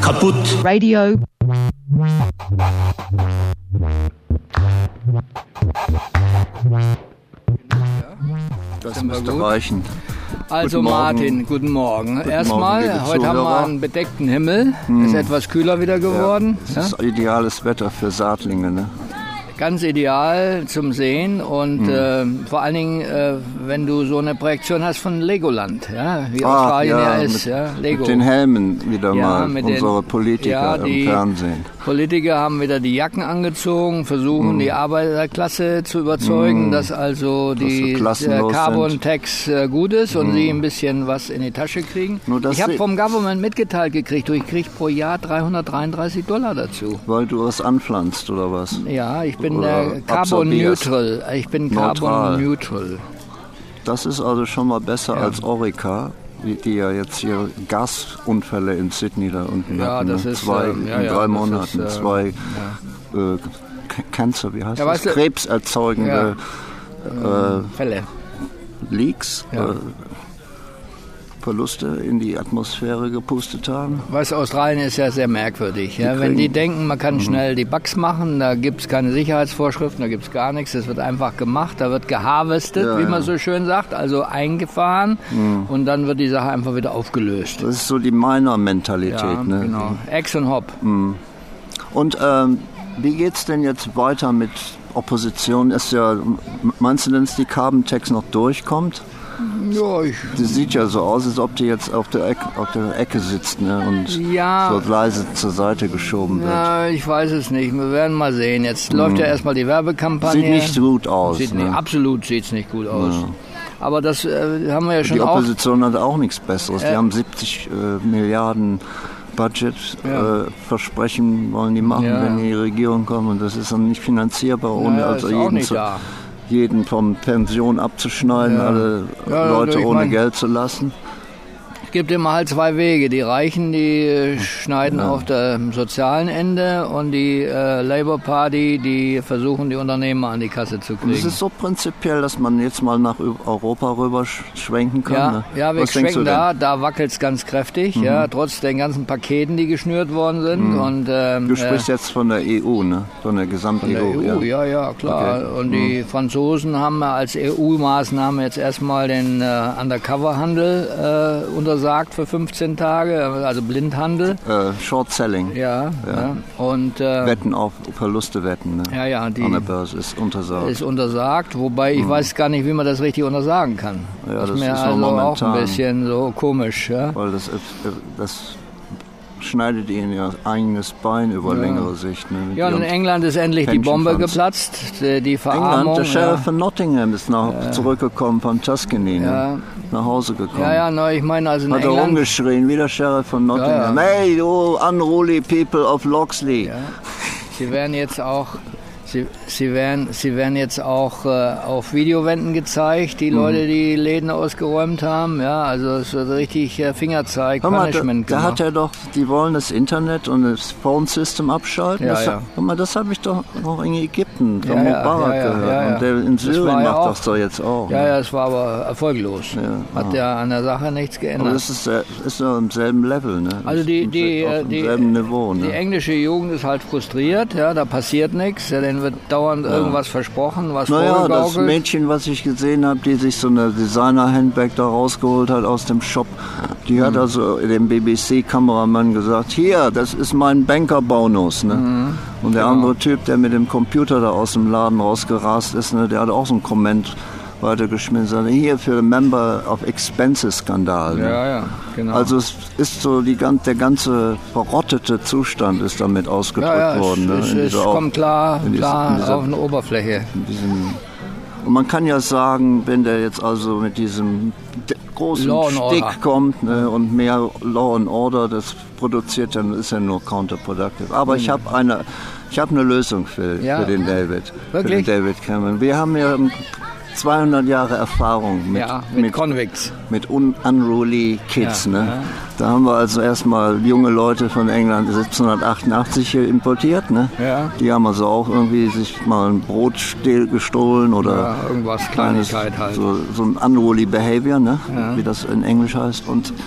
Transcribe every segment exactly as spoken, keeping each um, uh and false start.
kaputt. Radio. Das müsste reichen. Also Guten Martin, Morgen. guten Morgen. Guten Erstmal, Morgen, liebe heute haben wir Zuhörer. einen bedeckten Himmel. Hm. Ist etwas kühler wieder geworden. Es Ja? ist ideales Wetter für Saatlinge, ne? Ganz ideal zum Sehen und Hm. äh, vor allen Dingen, äh, wenn du so eine Projektion hast von Legoland, ja? Wie Ah, Australien ja, ja, ist. mit, Ja? Lego. mit den Helmen wieder Ja, mal, mit den- unsere Politiker ja, die im Fernsehen. Politiker haben wieder die Jacken angezogen, versuchen Mm. die Arbeiterklasse zu überzeugen, Mm. dass also Dass sie die der klassenlos Carbon sind. Tax äh, gut ist und Mm. sie ein bisschen was in die Tasche kriegen. Nur das Ich habe sie- vom Government mitgeteilt gekriegt, du, ich kriege pro Jahr dreihundertdreiunddreißig Dollar dazu. Weil du was anpflanzt oder was? Ja, ich bin Oder äh, Carbon absorbierst. Neutral. Ich bin Carbon Neutral. Neutral. Das ist also schon mal besser Ja. als Orica, die, die ja jetzt hier Gasunfälle in Sydney da unten Ja, hatten. das ne? ist, zwei, ähm, ja, in ja, drei das Monaten, ist, äh, zwei äh, K- Cancer, wie heißt Ja, das? weißt du- Krebserzeugende äh, Fälle. Leaks, Ja. äh, Verluste in die Atmosphäre gepustet haben. Weißt du, Australien ist ja sehr merkwürdig. Ja? Die Wenn die kriegen- denken, man Mhm. kann schnell die Bugs machen, da gibt es keine Sicherheitsvorschriften, da gibt es gar nichts. Das wird einfach gemacht, da wird geharvestet, Ja, wie ja. man so schön sagt, also eingefahren und dann wird die Sache einfach wieder aufgelöst. Das ist so die Miner-Mentalität. Ja, ne? genau. Ex und Hop. Und ähm, wie geht's denn jetzt weiter mit Opposition? Ist ja, meinst du denn, dass die Carbon Tax noch durchkommt? Ja, ich, Das sieht ja so aus, als ob die jetzt auf der Ecke, auf der Ecke sitzt, ne? Und Ja. so leise zur Seite geschoben wird. ja, ich weiß es nicht. Wir werden mal sehen. Jetzt läuft ja erstmal die Werbekampagne. Sieht nicht gut aus. Sieht ne? nicht, absolut sieht es nicht gut aus. Aber das äh, haben wir ja schon Die auch. Opposition hat auch nichts Besseres. Die Äh. haben siebzig äh, Milliarden Budget Ja. äh, Versprechen wollen die machen, Ja. wenn die in die Regierung kommen. Und das ist dann nicht finanzierbar, ohne Ja, also ist auch jeden, nicht zu, da. jeden vom Pension abzuschneiden, Ja. alle Ja, Leute ich ohne mein- Geld zu lassen. Es gibt immer halt zwei Wege. Die Reichen, die äh, schneiden auf dem sozialen Ende und die äh, Labour Party, die versuchen, die Unternehmer an die Kasse zu Und es kriegen. ist so prinzipiell, dass man jetzt mal nach Ü- Europa rüber sch- schwenken kann. Ja, ne? ja, wir Was denkst du schwenken denn? da, da wackelt es ganz kräftig, ja, trotz den ganzen Paketen, die geschnürt worden sind. Und, ähm, Du sprichst äh, jetzt von der E U, ne? Von der gesamten von der E U. E U, ja, ja, klar. Okay. Und die Franzosen haben ja als E U-Maßnahme jetzt erstmal den äh, Undercover-Handel äh, untersagt für fünfzehn Tage, also Blindhandel. Äh, Short Selling. Ja, ja. Und äh, Wetten auf Verluste wetten, ne? ja, ja, die An der Börse ist untersagt. ist untersagt, wobei ich weiß gar nicht, wie man das richtig untersagen kann. Ja, das das ist mir ist also noch auch momentan. ein bisschen so komisch. Ja? Weil das, äh, das schneidet ihnen ihr eigenes Bein über längere Sicht. Ne? Mit Ja, und in ihren England ist endlich die Bombe Pension Funds. geplatzt, die, die Verarmung. England, der Sheriff ja. von Nottingham ist nach, zurückgekommen von Tuscany, ne? Ja. nach Hause gekommen. Ja, ja, no, ich meine, also in Hat er England. rumgeschrien, wie der Sheriff von Nottingham. Ja, Hey, du unruly people of Loxley. Ja. Sie werden jetzt auch. Sie, sie, werden, sie werden jetzt auch äh, auf Videowänden gezeigt, die Leute, die Läden ausgeräumt haben. Ja, also es wird richtig äh, Fingerzeig, Hör mal, da, Punishment da gemacht. hat er doch, die wollen das Internet und das Phone System abschalten. Ja, das, ja. Hör mal, das habe ich doch noch in Ägypten von Ja, ja, Mubarak ja, ja, gehört. ja, ja. Und der in Das Syrien war ja macht auch- das doch jetzt auch. Ja, ne? ja, es war aber erfolglos. Ja, Hat ah. ja an der Sache nichts Aber geändert. das ist, äh, ist doch im selben Level, ne? Also die, die, auf äh, die, demselben Niveau, ne? die englische Jugend ist halt frustriert, ja, da passiert nichts, ja, denen wird dauernd irgendwas versprochen, was Naja, das vorgegaukelt. Mädchen, was ich gesehen habe, die sich so eine Designer-Handbag da rausgeholt hat aus dem Shop, die Mhm. hat also dem B B C-Kameramann gesagt, hier, das ist mein Banker-Bonus. Ne? Mhm. Und der Genau. andere Typ, der mit dem Computer da aus dem Laden rausgerast ist, ne, der hat auch so einen Comment weitergeschmissen, sagte, hier für Member of Expenses-Skandal. Ne? Ja, ja, genau. Also es ist so, die, gan- der ganze verrottete Zustand ist damit ausgedrückt ja, ja, worden. es, ne? es, es dieser- kommt klar, in dieser- klar in dieser- auf eine Oberfläche. in diesem und man kann ja sagen, wenn der jetzt also mit diesem d- großen Law and Order. Stick kommt, ne, und mehr Law and Order das produziert, dann ist er nur counterproductive. Aber ich habe eine, ich habe eine Lösung für, Ja. für den David, Wirklich? für den David Cameron. Wir haben ja zweihundert Jahre Erfahrung mit, Ja, mit, mit, Convicts. mit un unruly Kids. Ja, ne? ja. Da haben wir also erstmal junge Leute von England siebzehnhundertachtundachtzig hier importiert. Ne? Ja. Die haben also auch irgendwie sich mal ein Brot stehl, gestohlen oder Ja, irgendwas, kleines, Kleinigkeit halt. so, so ein unruly behavior, ne? Ja. Wie das in Englisch heißt. Und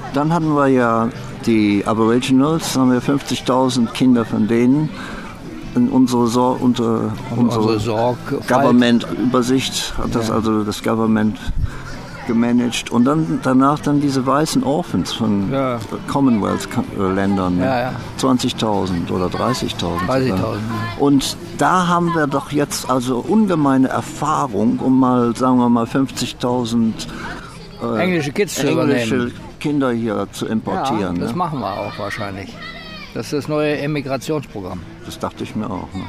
Dann hatten wir ja die Aboriginals, haben wir fünfzigtausend Kinder von denen. In unsere, Sor unter, unsere, unsere Government-Übersicht hat das ja. also das Government gemanagt. Und dann danach dann diese weißen Orphans von ja. Commonwealth-Ländern, ne? ja, ja. zwanzigtausend oder dreißigtausend. dreißigtausend. Und da haben wir doch jetzt also ungemeine Erfahrung, um mal, sagen wir mal, fünfzigtausend äh, englische Kids zu englische übernehmen. Kinder hier zu importieren. Ja, das ne? machen wir auch wahrscheinlich. Das ist das neue Emigrationsprogramm. Das dachte ich mir auch. Ne?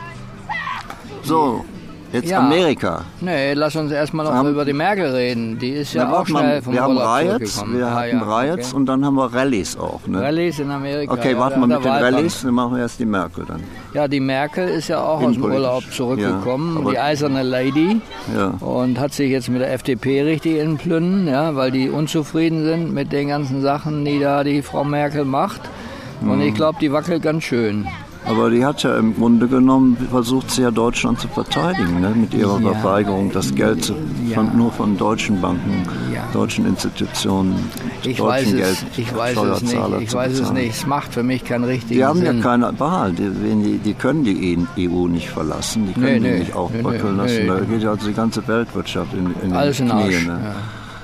So, jetzt ja. Amerika. Nee, lass uns erstmal noch haben, über die Merkel reden. Die ist ja auch schnell vom Wir Urlaub haben Riots, wir ah, hatten ja, Riots okay. und dann haben wir Rallyes auch. Ne? Rallyes in Amerika. Okay, ja, warten wir mit den Rallyes, dann machen wir erst die Merkel dann. Ja, die Merkel ist ja auch aus dem Urlaub zurückgekommen, ja, die eiserne Lady. Ja. Und hat sich jetzt mit der F D P richtig in den Plünnen, ja, weil die unzufrieden sind mit den ganzen Sachen, die da die Frau Merkel macht. Und ich glaube, die wackelt ganz schön. Aber die hat ja im Grunde genommen, versucht sie ja Deutschland zu verteidigen, ne? Mit ihrer ja. Verweigerung, das Geld zu, ja. von, nur von deutschen Banken, ja. deutschen Institutionen, ich deutschen weiß Geld, es, ich weiß es nicht. Ich weiß es nicht. Es macht für mich keinen richtigen Die haben Sinn. ja keine Wahl. Die, die, die können die E U nicht verlassen. Die können nee, die nee, nicht aufbröckeln nee, lassen. Nee. Da geht ja also die ganze Weltwirtschaft in, in Alles den in Knie. Arsch, Ne? ja.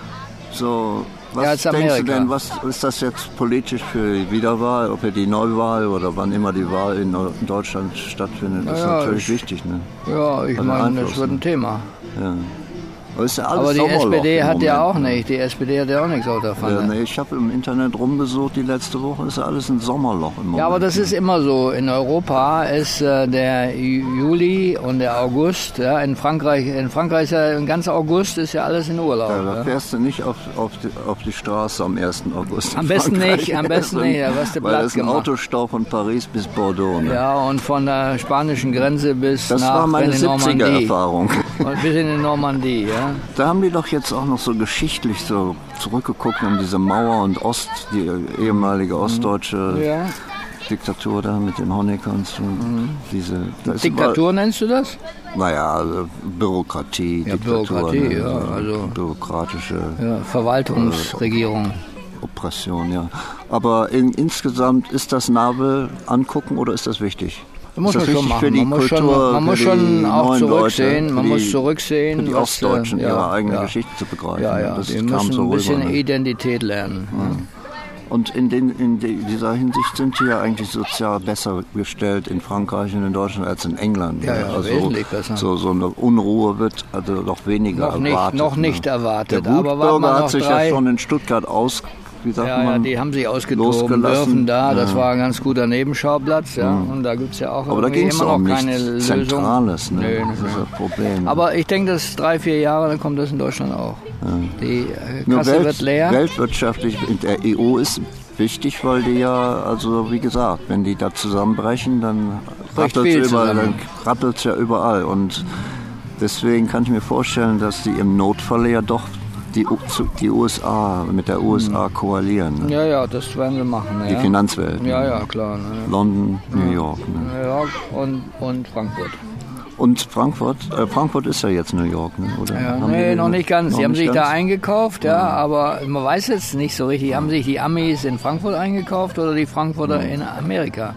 So, was ja, denkst du denn, was ist das jetzt politisch für die Wiederwahl, ob die Neuwahl oder wann immer die Wahl in Deutschland stattfindet? Das ja, ist natürlich ich, wichtig. Ne? Ja, ich meine, das wird ein Thema. Ja. Aber, ist ja alles Aber die S P D hat Moment, ja auch ne? nicht, die S P D hat ja auch nichts auf der Pfanne. Ja, nee, ich habe im Internet rumgesucht die letzte Woche, ist ja alles ein Sommerloch im Moment. Ja, aber das ist immer so. In Europa ist äh, der Juli und der August, ja, in Frankreich, in Frankreich ist ja ein ganzer August ist ja alles in Urlaub. Ja, da ja. fährst du nicht auf, auf, die, auf die Straße am ersten August. Am besten nicht, am besten nicht, da wirst du weil platt das ist ein gemacht. Autostau von Paris bis Bordeaux. Ne? Ja, und von der spanischen Grenze bis das nach war meine siebziger-Erfahrung. Und bis in die Normandie, ja. Da haben die doch jetzt auch noch so geschichtlich so zurückgeguckt an diese Mauer und Ost, die ehemalige ostdeutsche ja. Diktatur da mit den Honeckers und mhm. diese... Diktatur immer, nennst du das? Naja, also Bürokratie, ja, Diktatur, Bürokratie, ne, ja, also bürokratische... Ja, Verwaltungsregierung. Äh, Oppression, ja. Aber in, insgesamt ist das Navel angucken oder ist das wichtig? Das muss ist man schon machen. Man muss schon, man muss schon auch zurücksehen. Leute, man die, muss zurücksehen. Für die was, Ostdeutschen ja, ihre eigene ja. Geschichte zu begreifen. Ja, ja. Das die kam müssen so ein bisschen rüber, ne? Identität lernen. Ja. Ja. Und in, den, in dieser Hinsicht sind die ja eigentlich sozial besser gestellt in Frankreich und in Deutschland als in England. Ja, ja, also wesentlich besser. So, so eine Unruhe wird also noch weniger noch nicht, erwartet. Noch nicht ne? erwartet. Der Wutbürger hat sich drei... ja schon in Stuttgart aus... Wie sagt ja, man, ja, die haben sich ausgetoben dürfen da. Das ja. war ein ganz guter Nebenschauplatz. Ja. Mhm. Und da gibt es ja auch aber da immer noch um keine Lösung. Zentrales, ne? Nee, das ist das Problem. Aber ich denke, dass drei, vier Jahre, dann kommt das in Deutschland auch. Ja. Die Kasse Welt, wird leer. Weltwirtschaftlich in der E U ist wichtig, weil die ja, also wie gesagt, wenn die da zusammenbrechen, dann rappelt es überall, dann rappelt's ja überall. Und deswegen kann ich mir vorstellen, dass die im Notfall ja doch Die, die U S A, mit der U S A koalieren. Ne? Ja, ja, das werden sie machen. Die ja. Finanzwelt. Ja, ne? ja, klar. Ne? London, New York. Ne? New York und, und Frankfurt. Und Frankfurt? Äh, Frankfurt ist ja jetzt New York, ne? Oder ja, nee, noch nicht ganz. Sie haben sich ganz? da eingekauft, ja, ja, aber man weiß jetzt nicht so richtig. Haben sich die Amis in Frankfurt eingekauft oder die Frankfurter ja. in Amerika?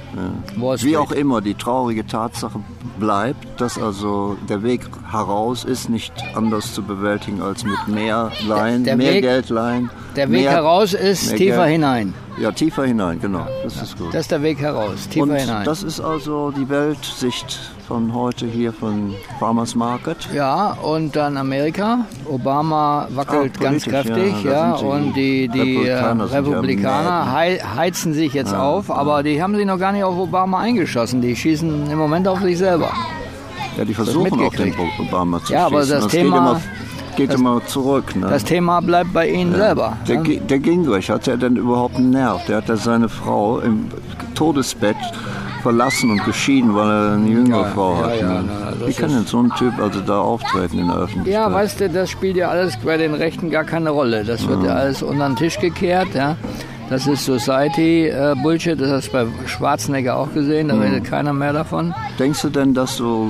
Ja. Wie auch immer, die traurige Tatsache bleibt, dass also der Weg heraus ist nicht anders zu bewältigen als mit mehr Leihen, der, der mehr Weg, Geld leihen. Der Weg mehr, heraus ist tiefer Geld. hinein. Ja, tiefer hinein, genau. Das ist gut. Das ist der Weg heraus, tiefer Und hinein. Das ist also die Weltsicht von heute hier von Farmers Market. Ja, und dann Amerika. Obama wackelt ah, ganz kräftig, ja, ja und die, die Republikaner, Republikaner heizen sich jetzt ja, auf, aber ja. die haben sich noch gar nicht auf Obama eingeschossen. Die schießen im Moment auf sich selber. Ja, die versuchen auch den Obama zu ja, schießen. Aber das, das Thema... Geht immer, Geht das, immer zurück. Ne? Das Thema bleibt bei Ihnen ja. selber. Der, ne? der Gingrich, hat er denn überhaupt einen Nerv? Der hat ja seine Frau im Todesbett verlassen und geschieden, weil er eine jüngere ja, Frau hat. Ja, ja, ne? na, Wie kann denn so ein Typ also da auftreten in der Öffentlichkeit? Ja, weißt du, das spielt ja alles bei den Rechten gar keine Rolle. Das wird ja, ja alles unter den Tisch gekehrt. Ja? Das ist Society-Bullshit, äh, das hast du bei Schwarzenegger auch gesehen, da mhm. redet keiner mehr davon. Denkst du denn, dass so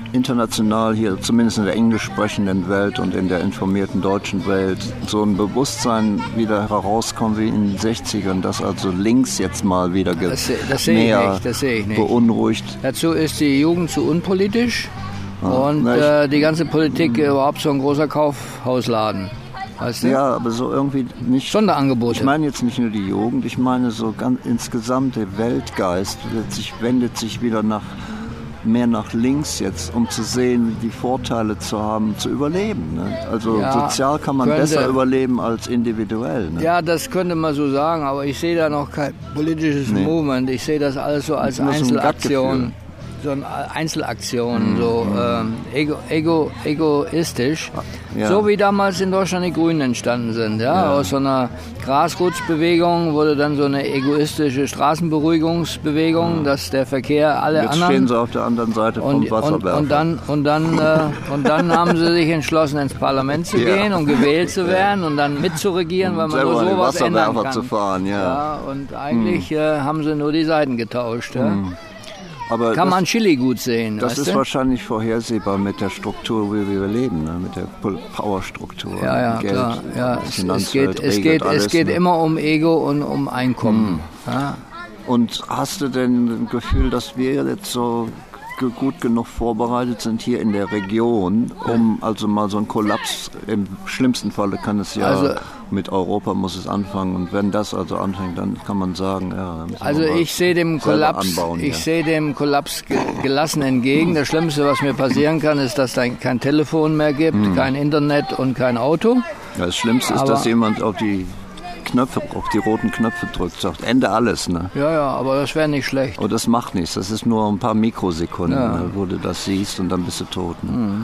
international hier, zumindest in der englisch sprechenden Welt und in der informierten deutschen Welt, so ein Bewusstsein wieder herauskommt wie in den sechzigern, dass also links jetzt mal wieder ge- das, das mehr nicht, das sehe ich nicht. beunruhigt. Dazu ist die Jugend zu unpolitisch Ja, und na, ich, äh, die ganze Politik mh. überhaupt so ein großer Kaufhausladen. Weißt du? Ja, aber so irgendwie nicht. Sonderangebote. Ich meine jetzt nicht nur die Jugend, ich meine so ganz insgesamt der Weltgeist wird sich, wendet sich wieder nach mehr nach links jetzt, um zu sehen, die Vorteile zu haben, zu überleben. Ne? Also ja, sozial kann man könnte, besser überleben als individuell. Ne? Ja, das könnte man so sagen, aber ich sehe da noch kein politisches nee. Movement. Ich sehe das alles so als Einzelaktion. So eine Einzelaktion, mhm. so ähm, ego, ego, egoistisch. Ja. So wie damals in Deutschland die Grünen entstanden sind. Ja? Ja. Aus so einer Grasrootsbewegung wurde dann so eine egoistische Straßenberuhigungsbewegung, ja. dass der Verkehr alle Jetzt anderen... Jetzt stehen sie auf der anderen Seite vom und, Wasserwerfer. Und, und dann, und, dann, äh, und dann haben sie sich entschlossen, ins Parlament zu ja. gehen und gewählt zu werden und dann mitzuregieren, weil man nur sowas ändern kann. Zu fahren, ja. Ja, und eigentlich hm. äh, haben sie nur die Seiten getauscht. Ja? Hm. Aber kann das, man Chili gut sehen. Das weißt ist du? wahrscheinlich vorhersehbar mit der Struktur, wie wir leben, ne? Mit der Powerstruktur. Ja, ja, Geld, klar. Ja, es, es geht, es geht, alles, es geht ne? immer um Ego und um Einkommen. Hm. Ja. Und hast du denn ein Gefühl, dass wir jetzt so gut genug vorbereitet sind hier in der Region, um also mal so einen Kollaps, im schlimmsten Falle kann es ja, also, mit Europa muss es anfangen und wenn das also anfängt, dann kann man sagen, ja. Also ich sehe dem Kollaps, anbauen, ich ja. sehe dem Kollaps ge- gelassen entgegen. Das Schlimmste, was mir passieren kann, ist, dass es kein Telefon mehr gibt, hm. kein Internet und kein Auto. Ja, das Schlimmste ist, aber dass jemand auf die Knöpfe, auf die roten Knöpfe drückt, sagt Ende alles, ne? Ja, ja, aber das wäre nicht schlecht. Aber das macht nichts, das ist nur ein paar Mikrosekunden, ja. ne, wo du das siehst und dann bist du tot. Ne? Mhm.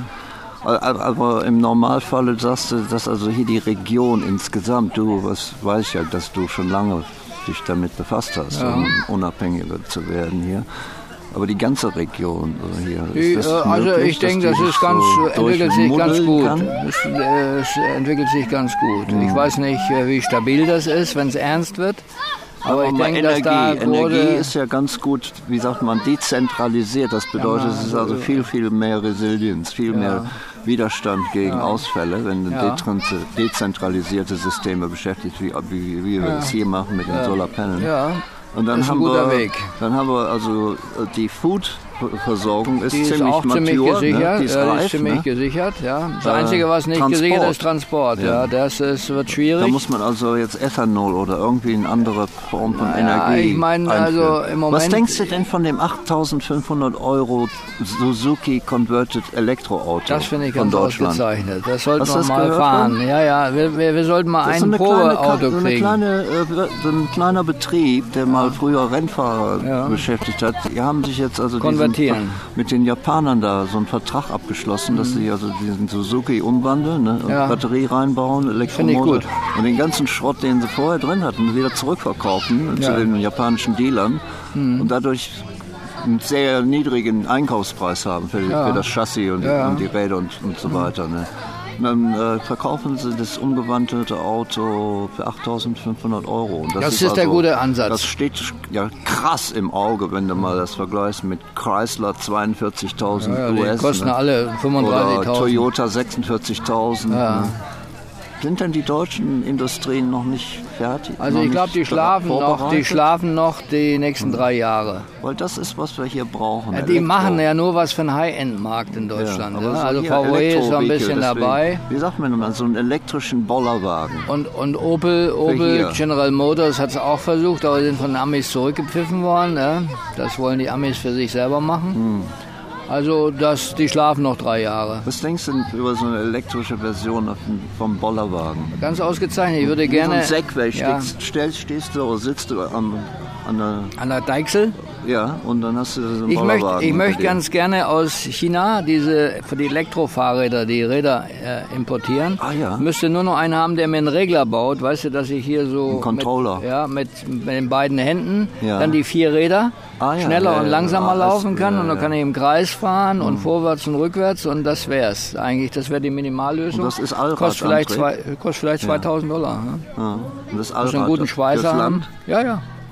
Aber im Normalfall sagst du, dass also hier die Region insgesamt, du was weiß ja, dass du schon lange dich damit befasst hast, ja. um unabhängiger zu werden hier. Aber die ganze Region hier, ist das die, Also möglich, ich denke, das ist ganz, so entwickelt sich ganz gut. Es, es entwickelt sich ganz gut. Mhm. Ich weiß nicht, wie stabil das ist, wenn es ernst wird. Aber, aber ich denke, Energie, dass da Energie ist ja ganz gut, wie sagt man, dezentralisiert. Das bedeutet, ja, es ist also viel, viel mehr Resilienz, viel ja. mehr Widerstand gegen ja. Ausfälle, wenn ja. dezentralisierte Systeme beschäftigt, wie, wie, wie wir ja. es hier machen mit den ja. Solarpanelen. Ja. Und dann ist haben ein guter wir, Weg. Dann haben wir also die Food-Versorgung ist, die ist ziemlich auch mature, ziemlich gesichert. Ne? Die ist, ja, reif, die ist ziemlich ne? gesichert. Ja. Das äh, Einzige, was nicht Transport. gesichert ist, Transport. Ja. Ja, das ist, wird schwierig. Da muss man also jetzt Ethanol oder irgendwie eine andere Form von naja, Energie ich meine, also im Moment. Was denkst du denn von dem achttausendfünfhundert Euro Suzuki Converted Elektroauto? Das finde ich von ganz Deutschland. Ausgezeichnet. Das sollten wir mal fahren. Von? Ja, ja, wir, wir, wir sollten mal das ein Probeauto so kriegen. Kleine, äh, so ein kleiner Betrieb, der mal früher Rennfahrer ja. beschäftigt hat. Die haben sich jetzt also diesen, mit den Japanern da so einen Vertrag abgeschlossen, mhm. dass sie also diesen Suzuki umwandeln, ne, und ja. Batterie reinbauen, Elektromotor und den ganzen Schrott, den sie vorher drin hatten, wieder zurückverkaufen ja. zu den japanischen Dealern mhm. und dadurch einen sehr niedrigen Einkaufspreis haben für, ja. für das Chassis und, ja. und die Räder und, und so weiter. Ne. Dann äh, verkaufen sie das umgewandelte Auto für achttausendfünfhundert Euro. Und das, das ist, ist also, der gute Ansatz. Das steht ja krass im Auge, wenn du mal das vergleichst mit Chrysler zweiundvierzigtausend ja, ja, U S. Die kosten ne? alle fünfunddreißigtausend. Oder Toyota sechsundvierzigtausend. Ja. Ne? Sind denn die deutschen Industrien noch nicht fertig? Also ich glaube, die schlafen noch, die schlafen noch die nächsten drei Jahre. Weil das ist, was wir hier brauchen. Ja, die Elektro. machen ja nur was für einen High-End-Markt in Deutschland. Ja, ja. So also V W ist so ein bisschen deswegen, dabei. Wie sagt man immer, so einen elektrischen Bollerwagen. Und, und Opel, Opel General Motors hat es auch versucht, aber sind von den Amis zurückgepfiffen worden. Ja. Das wollen die Amis für sich selber machen. Hm. Also das, die schlafen noch drei Jahre. Was denkst du über so eine elektrische Version vom Bollerwagen? Ganz ausgezeichnet. Ich würde gerne... So ein Segway, ja. stehst, stehst du oder sitzt du am, an der... An der Deichsel? Ja, und dann hast du so einen ich Bollerwagen. Möchte, ich möchte ganz gerne aus China diese für die Elektrofahrräder, die Räder äh, importieren. Ah ja. Müsste nur noch einen haben, der mir einen Regler baut. Weißt du, dass ich hier so... Ein Controller. Mit, ja, mit, mit den beiden Händen, ja. dann die vier Räder, ah, ja. schneller ja, und langsamer ja, laufen das, kann. ja, und dann ja. kann ich im Kreis fahren mhm. und vorwärts und rückwärts und das wär's eigentlich. Das wäre die Minimallösung. Und das ist Allrad. Kostet vielleicht, zwei, kostet vielleicht ja. zweitausend Dollar. Ne? Ja. Und das Allrad. Muss einen guten Schweißer haben. Ja, ja.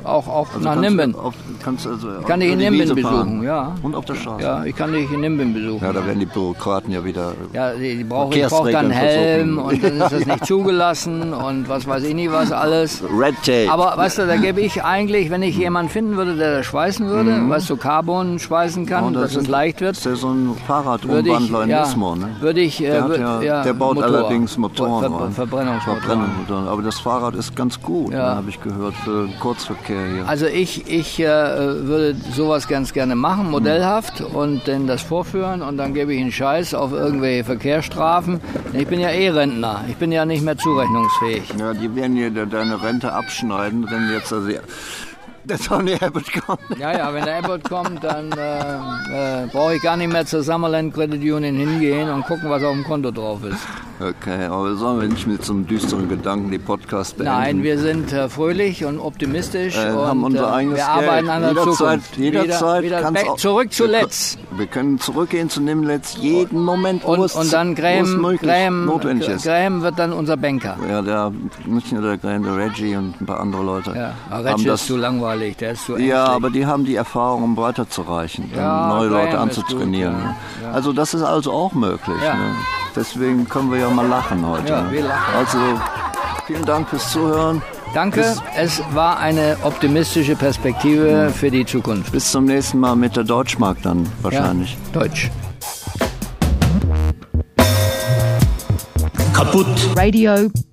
auch, auch also nach Nimbin. Auf, kannst also ich kann dich in Nimbin besuchen, ja. Und auf der Straße? Ja, ich kann dich in Nimbin besuchen. Ja, da werden die Bürokraten ja wieder... Ja, die, die brauchen ich brauch dann Helm versuchen. Und dann ist das ja, nicht ja. zugelassen und was weiß ich nicht was alles. Red Tape. Aber weißt du, da gebe ich eigentlich, wenn ich jemanden finden würde, der das schweißen würde, mhm. weißt du, Carbon schweißen kann, oh, das dass es leicht wird. Das ist ja so ein Fahrradumwandler in ja, Nismo, ne? Würde ich... Der, äh, würd, ja, ja, der baut Motor. allerdings Motoren. Ver, Ver, Verbrennungsmotoren. Verbrennungsmotoren. Aber das Fahrrad ist ganz gut, ja. ne, habe ich gehört, für Kurzverkehr hier. Also ich, ich äh, würde sowas ganz gerne machen, modellhaft, mhm. und dann das vorführen und dann gebe ich einen Scheiß auf irgendwelche Verkehrsstrafen. Ich bin ja eh Rentner, ich bin ja nicht mehr zurechnungsfähig. Ja, die werden dir deine Rente abschneiden, wenn jetzt also der Tony Abbott kommt. Ja, ja, wenn der Abbott kommt, dann äh, äh, brauche ich gar nicht mehr zur Summerland Credit Union hingehen und gucken, was auf dem Konto drauf ist. Okay, aber sollen wir nicht mit so einem düsteren Gedanken die Podcast beenden? Nein, wir sind äh, fröhlich und optimistisch äh, und haben unser äh, eigenes wir arbeiten Geld. an der jederzeit, Zukunft. Jederzeit wieder, wieder auch, zurück zu wir, Letz. Wir können zurückgehen zu dem Letz jeden Moment, wo und, es, und dann Graham, wo es Graham, notwendig ist. Graham wird dann unser Banker. Ja, der, nicht nur der Graham, der Reggie und ein paar andere Leute. Ja, aber Reggie ist zu langweilig, der ist zu ängstlich. Ja, aber die haben die Erfahrung, um weiterzureichen, ja, neue Graham Leute anzutrainieren. Gut, ja. Ja. Also das ist also auch möglich. Ja. Ne? Deswegen können wir ja mal lachen heute. Ja, wir lachen. Also vielen Dank fürs Zuhören. Danke, bis, es war eine optimistische Perspektive ja. für die Zukunft. Bis zum nächsten Mal mit der Deutschmark dann wahrscheinlich. Ja, Deutsch. Kaputt. Radio